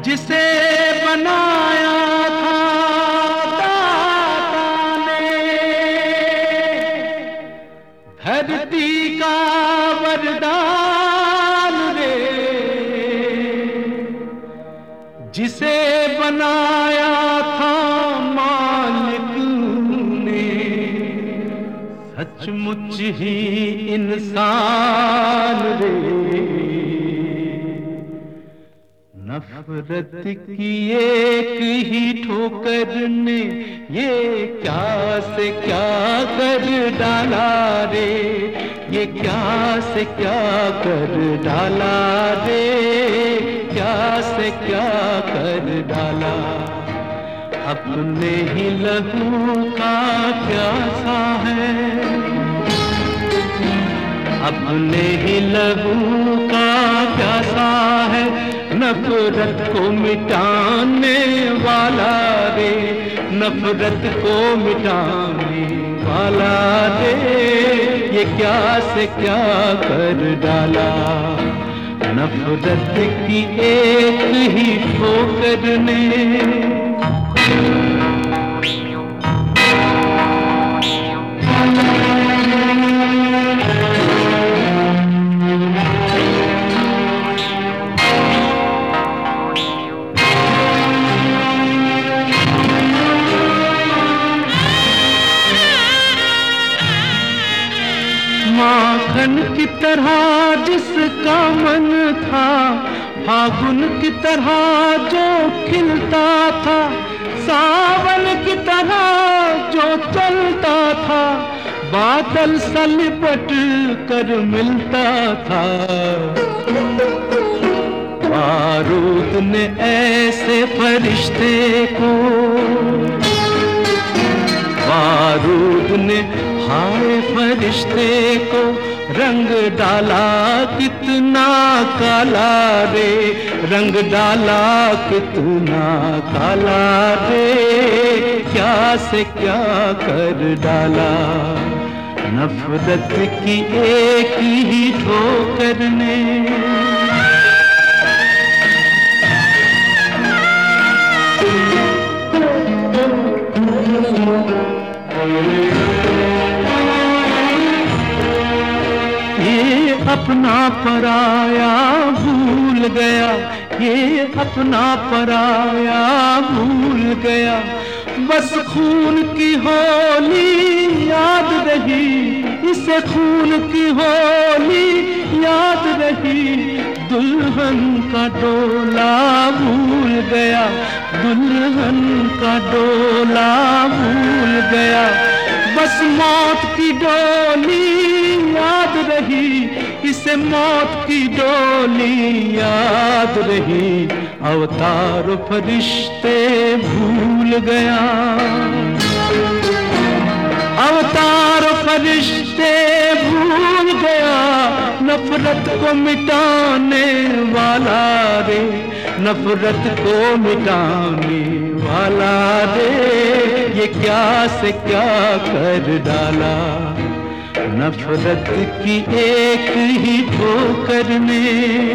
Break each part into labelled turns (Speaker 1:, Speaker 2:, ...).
Speaker 1: जिसे बनाया था दाता ने, धरती का वरदान रे, जिसे बनाया था मालिक ने, सचमुच ही इंसान रे। नफरत की एक ही ठोकर ने ये क्या से क्या कर डाला रे, ये क्या से क्या कर डाला रे, क्या से क्या कर डाला। अपने ही लहू का प्यासा है, अपने ही लहू का प्यासा है, नफरत को मिटाने वाला रे, नफरत को मिटाने वाला रे, ये क्या से क्या कर डाला। नफरत की एक ही ठोकर ने, माखन की तरह जिसका मन था, फागुन की तरह जो खिलता था, सावन की तरह जो चलता था, बादल सा लिपट कर मिलता था। बारूद ने ऐसे फरिश्ते को, बारूद ने हाय फरिश्ते को रंग डाला कितना काला रे, रंग डाला कितना काला रे, क्या से क्या कर डाला। नफरत की एक ही ठोकर ने, ये अपना पराया भूल गया, ये अपना पराया भूल गया, बस खून की होली याद रही, इसे खून की होली याद रही। दुल्हन का डोला भूल गया, दुल्हन का डोला भूल गया, बस मौत की डोली याद रही, इसे मौत की डोली याद रही। अवतार फरिश्ते भूल गया, अवतार फरिश्ते भूल गया, नफरत को मिटाने वाला रे, नफरत को मिटाने वाला रे, ये क्या से क्या कर डाला। नफरत की एक ही ठोकर ने,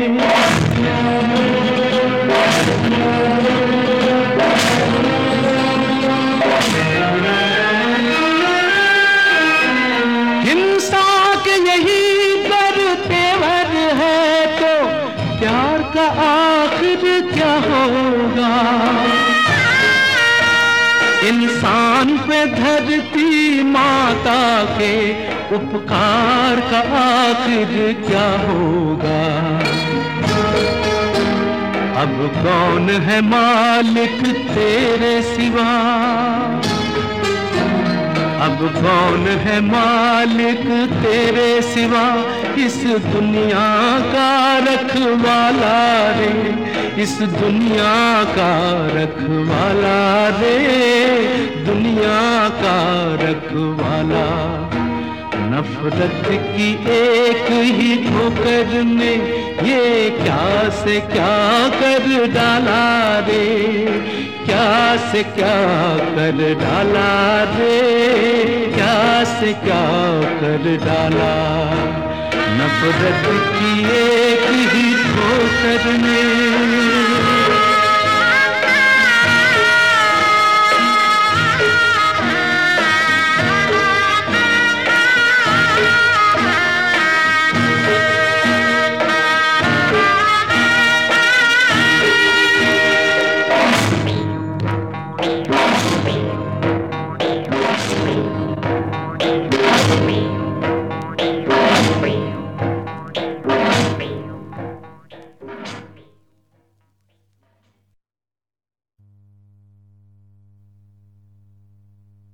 Speaker 1: हिंसा के यही गर तेवर है तो प्यार का आखिर क्या होगा। इंसान पे धरती माता के उपकार का आखिर क्या होगा। अब कौन है मालिक तेरे सिवा, अब कौन है मालिक तेरे सिवा, इस दुनिया का रखवाला रे, इस दुनिया का रखवाला रे, दुनिया का रखवाला। नफरत की एक ही ठोकर ने ये क्या से क्या कर डाला रे, क्या से क्या कर डाला रे, क्या से क्या कर डाला। नफरत की एक ही ठोकर ने